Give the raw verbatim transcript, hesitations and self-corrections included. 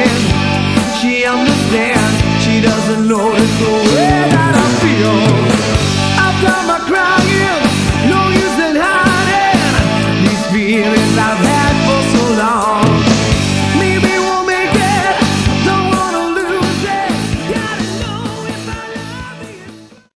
understand. She understands. She doesn't notice the way that I feel. I've got my